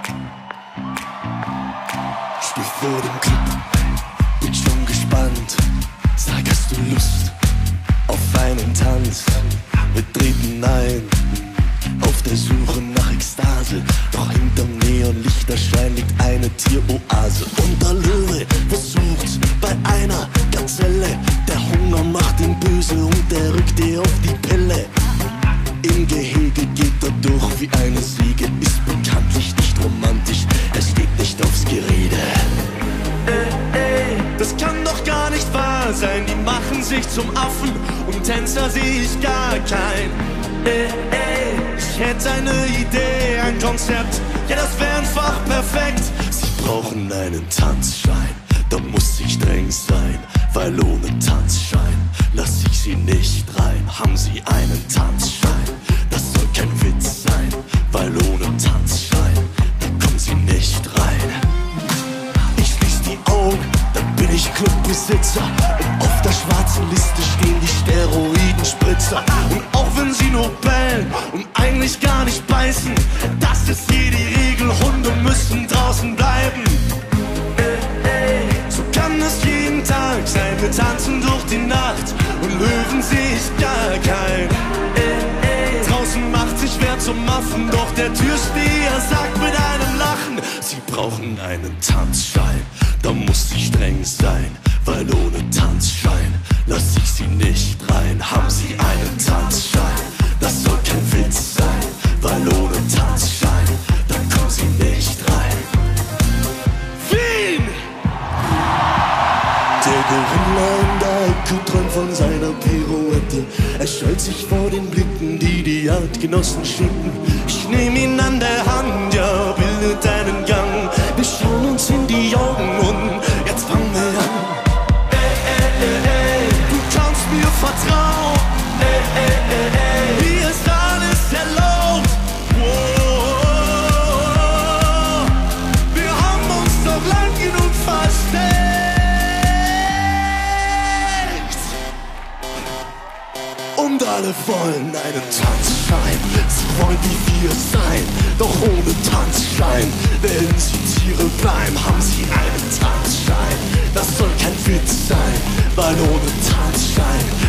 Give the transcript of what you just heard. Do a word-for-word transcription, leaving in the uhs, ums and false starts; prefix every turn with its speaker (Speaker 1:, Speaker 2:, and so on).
Speaker 1: Steh vor dem Club, bin schon gespannt. Sag, hast du Lust auf einen Tanz? Wir treten ein, auf der Suche nach Ekstase. Doch hinterm Neonlichterschein liegt eine Tieroase. Und der Löwe versucht's bei einer Gazelle. Der Hunger macht ihn böse und er rückt ihr auf die Pelle. Im Gehege geht er durch wie eine Säge. Ist bekanntlich nicht romantisch, er steht nicht aufs Gerede. Ey, ey, das kann doch gar nicht wahr sein. Die machen sich zum Affen und Tänzer seh ich gar kein. Ey, ey, ich hätte eine Idee, ein Konzept, ja das wär einfach perfekt. Sie brauchen einen Tanzschein, da muss ich streng sein, weil ohne Tanzschein lass ich sie nicht rein. Haben Sie einen Tanzschein? Das soll kein Witz sein, weil ohne Tanzschein, da kommen Sie nicht rein. Ich schließ die Augen, dann bin ich Clubbesitzer. Und auf der schwarzen Liste stehen die Steroidenspritzer. Und auch wenn sie nur bellen und eigentlich gar nicht beißen, das ist hier die Regel, Hunde müssen draußen bleiben. Ey, ey, so kann es jeden Tag sein, wir tanzen durch die Nacht und Löwen seh ich gar kein. Ey, ey, draußen macht sich wer zum Affen, doch der Türsteher sagt mit einem Lachen: Sie brauchen einen Tanzschein, da muss ich streng sein, weil ohne Tanzschein lass ich sie nicht rein. Haben Sie einen Tanzschein? Das soll kein Witz sein, weil ohne Tanzschein, da kommen Sie nicht rein. Wien! Der Gorilla in der Ecke träumt von seiner Pirouette. Er scheut sich vor den Blicken, die die Artgenossen schicken. Ich nehm ihn an der Hand, ja, bildet einen Gang. Wir schauen uns in die Augen und jetzt fangen wir an. Ey, ey, ey, ey, du kannst mir vertrauen. Ey, ey, ey, ey, hier ist alles erlaubt. Wow, wir haben uns doch lang genug versteckt. Und alle wollen einen Tanzschein, sie wollen wie wir sein, doch ohne Tanzschein werden sie Tiere bleiben. Haben Sie einen Tanzschein? Das soll kein Witz sein, weil ohne Tanzschein